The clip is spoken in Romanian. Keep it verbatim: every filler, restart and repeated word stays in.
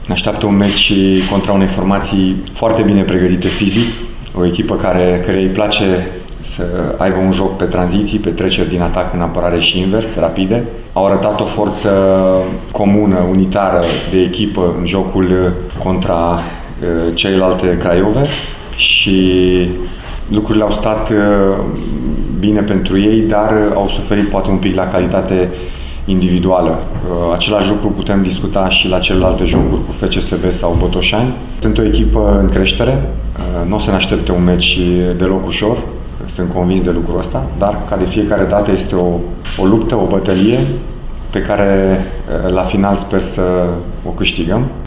Ne așteaptă un meci contra unei formații foarte bine pregătite fizic, o echipă care, care îi place să aibă un joc pe tranziții, pe treceri din atac în apărare și invers, rapide. Au arătat o forță comună, unitară de echipă în jocul contra celelalte Craiove și lucrurile au stat bine pentru ei, dar au suferit poate un pic la calitate individuală. Același lucru putem discuta și la celelalte jocuri cu F C S B sau Botoșani. Sunt o echipă în creștere, nu o să ne aștepte un meci deloc ușor, sunt convins de lucrul ăsta, dar ca de fiecare dată este o, o luptă, o bătălie pe care la final sper să o câștigăm.